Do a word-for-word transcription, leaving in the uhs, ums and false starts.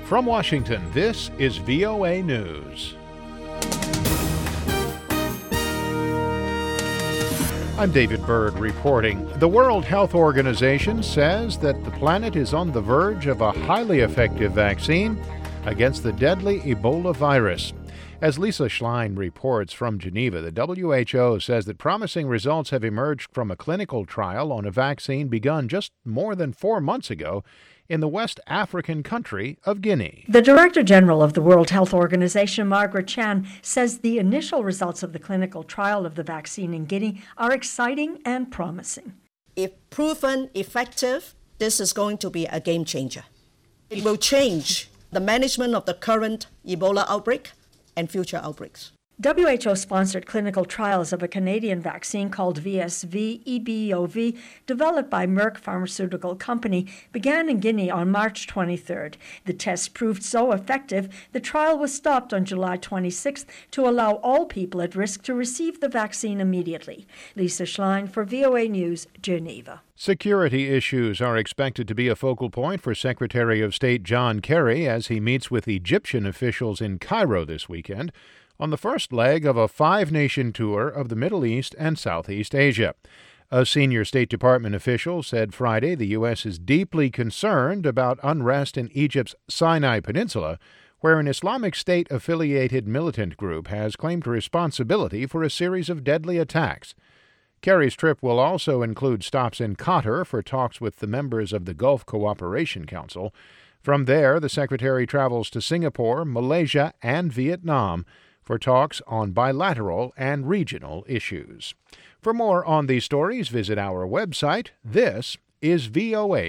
From Washington, this is V O A News. I'm David Byrd reporting. The World Health Organization says that the planet is on the verge of a highly effective vaccine against the deadly Ebola virus. As Lisa Schlein reports from Geneva, the W H O says that promising results have emerged from a clinical trial on a vaccine begun just more than four months ago in the West African country of Guinea. The Director General of the World Health Organization, Margaret Chan, says the initial results of the clinical trial of the vaccine in Guinea are exciting and promising. If proven effective, this is going to be a game changer. It will change the management of the current Ebola outbreak and future outbreaks. W H O-sponsored clinical trials of a Canadian vaccine called V S V E B O V, developed by Merck Pharmaceutical Company, began in Guinea on March twenty-third. The test proved so effective, the trial was stopped on July twenty-sixth to allow all people at risk to receive the vaccine immediately. Lisa Schlein for V O A News, Geneva. Security issues are expected to be a focal point for Secretary of State John Kerry as he meets with Egyptian officials in Cairo this weekend on the first leg of a five-nation tour of the Middle East and Southeast Asia. A senior State Department official said Friday the U S is deeply concerned about unrest in Egypt's Sinai Peninsula, where an Islamic State-affiliated militant group has claimed responsibility for a series of deadly attacks. Kerry's trip will also include stops in Qatar for talks with the members of the Gulf Cooperation Council. From there, the Secretary travels to Singapore, Malaysia, and Vietnam for talks on bilateral and regional issues. For more on these stories, visit our website. This is V O A.